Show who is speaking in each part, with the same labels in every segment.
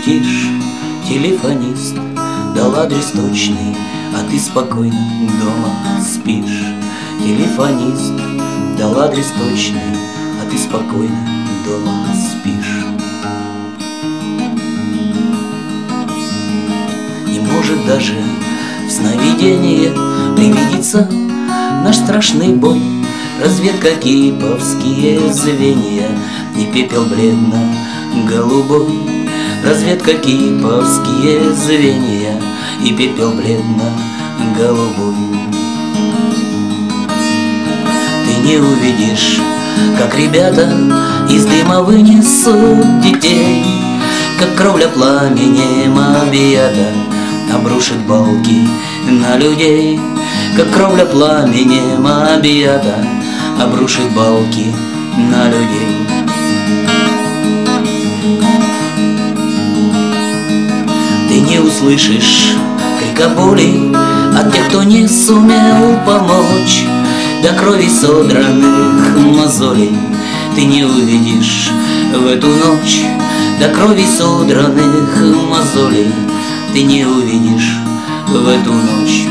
Speaker 1: летишь, телефонист дал адрес точный, а ты спокойно дома спишь. Телефонист дал адрес точный, а ты спокойно дома спишь. Не может даже в сновидении привидится наш страшный бой. Разведка, киповские звенья и пепел бледно-голубой. Разведка, киповские звенья и пепел бледно-голубой. Ты не увидишь, как ребята из дыма вынесут детей, как кровля пламенем объята обрушит балки на людей, как кровля пламенем объята обрушит балки на людей. Ты не услышишь крика боли от тех, кто не сумел помочь, до крови содранных мозолей. Ты не увидишь в эту ночь до крови содранных мозолей. Ты не увидишь в эту ночь.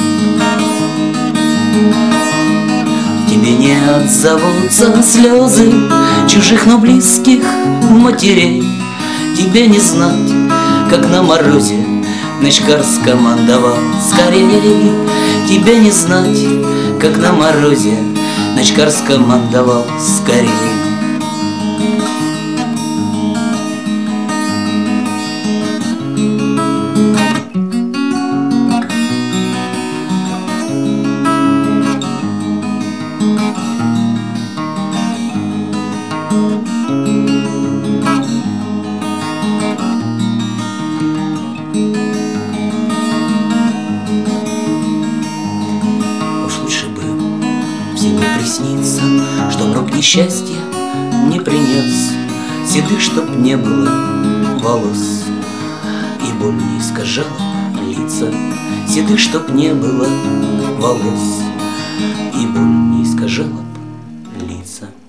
Speaker 1: В тебе не отзовутся слезы чужих, но близких матерей. Тебе не знать, как на морозе Ночкар скомандовал скорей. Тебе не знать, как на морозе Ночкар скомандовал скорей. Приснится, чтоб рок несчастья не принес, седых, чтоб не было волос, и боль не искажала лица. Седых, чтоб не было волос, и боль не искажала лица.